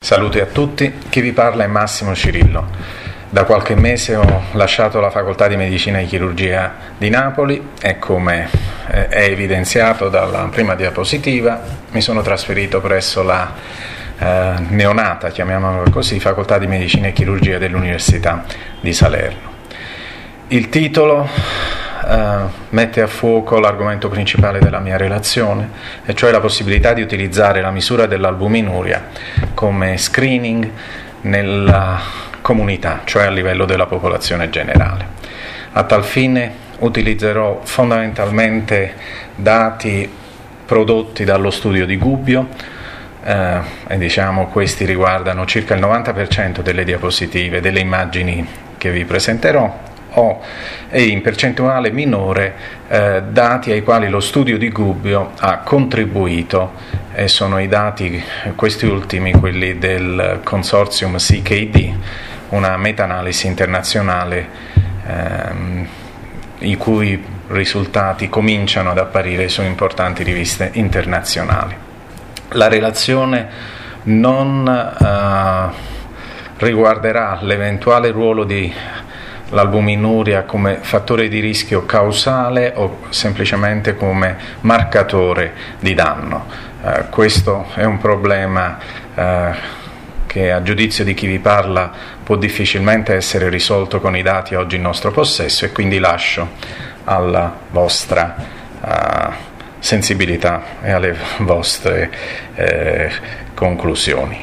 Saluti a tutti, chi vi parla è Massimo Cirillo. Da qualche mese ho lasciato la facoltà di medicina e chirurgia di Napoli e, come è evidenziato dalla prima diapositiva, mi sono trasferito presso la neonata, chiamiamola così, facoltà di medicina e chirurgia dell'Università di Salerno. Il titolo mette a fuoco l'argomento principale della mia relazione, e cioè la possibilità di utilizzare la misura dell'albuminuria come screening nella comunità, cioè a livello della popolazione generale. A tal fine utilizzerò fondamentalmente dati prodotti dallo studio di Gubbio, e questi riguardano circa il 90% delle diapositive, delle immagini che vi presenterò, e in percentuale minore dati ai quali lo studio di Gubbio ha contribuito, e sono i dati, questi ultimi, quelli del consortium CKD, una meta-analisi internazionale i cui risultati cominciano ad apparire su importanti riviste internazionali. La relazione non riguarderà l'eventuale ruolo di l'albuminuria come fattore di rischio causale o semplicemente come marcatore di danno. Questo è un problema che, a giudizio di chi vi parla, può difficilmente essere risolto con i dati oggi in nostro possesso, e quindi lascio alla vostra sensibilità e alle vostre conclusioni.